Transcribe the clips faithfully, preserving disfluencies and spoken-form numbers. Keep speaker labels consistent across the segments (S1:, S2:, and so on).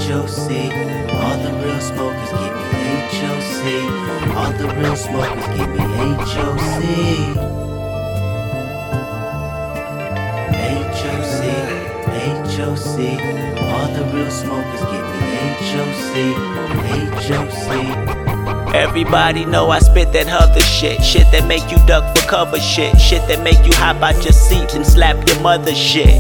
S1: H O C. All the real smokers give me H O C. All the real smokers give me H O C. H O C, H O C. All the real smokers give me H O C, H O C.
S2: Everybody know I spit that other shit. Shit that make you duck for cover shit. Shit that make you hop out your seat and slap your mother shit.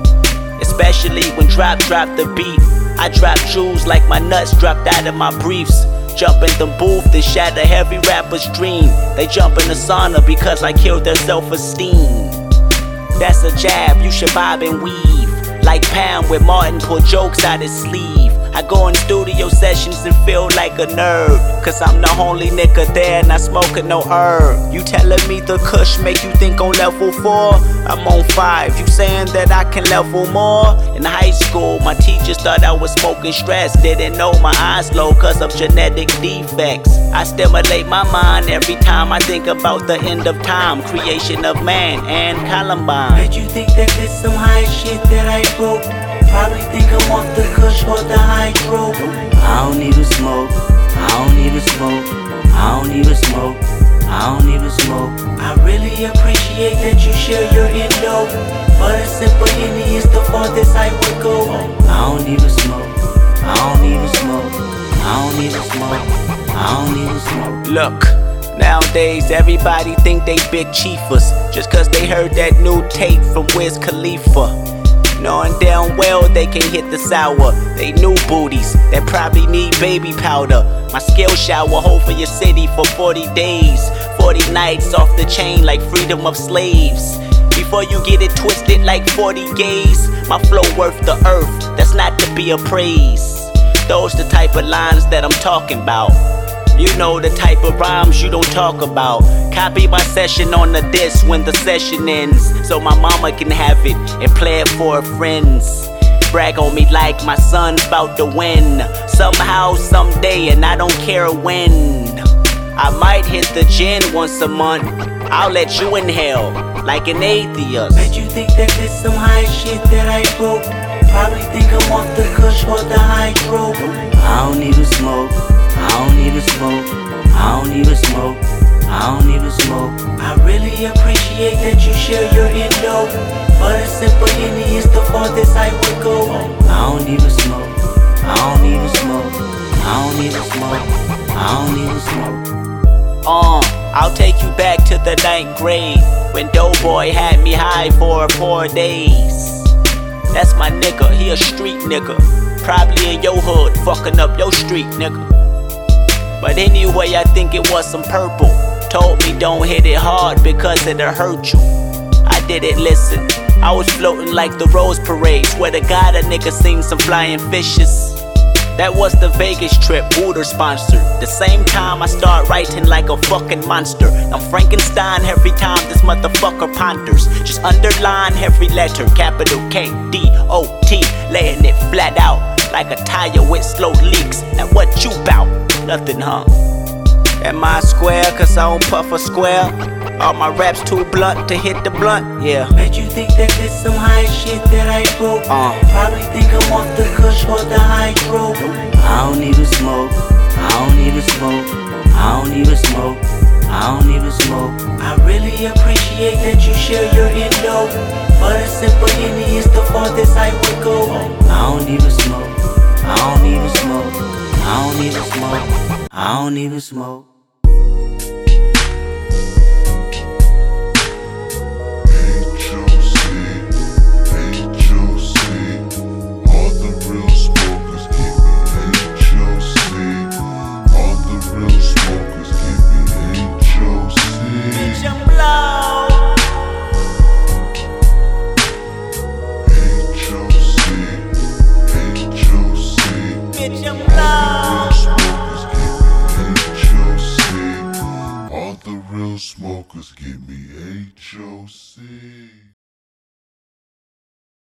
S2: Especially when drop drop the beat. I drop jewels like my nuts dropped out of my briefs. Jump in the booth and shatter heavy rapper's dream. They jump in the sauna because I killed their self-esteem. That's a jab, you should bob and weave. Like Pam with Martin pull jokes out his sleeve. I go in studio sessions and feel like a nerd, cause I'm the only nigga there not smoking no herb. You telling me the kush make you think on level four? I'm on five, you saying that I can level more? In high school, my teachers thought I was smoking stress. Didn't know my eyes low cause of genetic defects. I stimulate my mind every time I think about the end of time, creation of man and Columbine.
S1: Bet you think that this some high shit that I wrote? Probably think I'm off the kush or the hydro. I don't even smoke, I don't even smoke, I don't even smoke, I don't even smoke. I really appreciate that you share your endo, but a simple Henny is the farthest I would go. I don't even smoke, I don't even smoke, I don't even smoke, I don't even smoke.
S2: Look, nowadays everybody think they big chiefers just cause they heard that new tape from Wiz Khalifa. Knowing damn well they can hit the sour. They new booties that probably need baby powder. My skill shower hold for your city for forty days, forty nights off the chain like freedom of slaves. Before you get it twisted like forty gays, my flow worth the earth, that's not to be appraised. Those the type of lines that I'm talking about. You know the type of rhymes you don't talk about. Copy my session on the disc when the session ends, so my mama can have it and play it for her friends. Brag on me like my son's about to win, somehow, someday, and I don't care when. I might hit the gin once a month, I'll let you inhale like an atheist.
S1: Bet you think that this some high shit that I wrote? Probably think I'm off the kush or the hydro. I don't even smoke, I don't even smoke, I don't even smoke, I don't even smoke. I really appreciate that you share your endo, but a simple Henny is the farthest I would go. I don't even smoke, I don't even smoke, I don't even smoke, I don't even smoke.
S2: Uh, I'll take you back to the ninth grade when Doughboy had me high for four days. That's my nigga, he a street nigga, probably in your hood, fucking up your street nigga. But anyway, I think it was some purple. Told me don't hit it hard because it'll hurt you. I didn't listen. I was floating like the Rose Parade. Swear to God, a nigga seen some flying fishes. That was the Vegas trip, Wooter sponsored. The same time I start writing like a fucking monster. I'm Frankenstein every time this motherfucker ponders. Just underline every letter, capital K D O T, laying it flat out like a tire with slow leaks. Now what you bout? Nothing, huh? Am I square cause I don't puff a square? Are my raps too blunt to hit the blunt? Yeah.
S1: Bet you think that this some high shit that I wrote?
S2: Uh.
S1: Probably think I'm off the kush or the hydro. I don't even smoke, I don't even smoke, I don't even smoke, I don't even smoke. I really appreciate that you share your endo, but a simple Henny is the farthest I would go. I don't even smoke, I don't even smoke, I don't even smoke, I don't even smoke.
S3: All the real smokers give me H O C.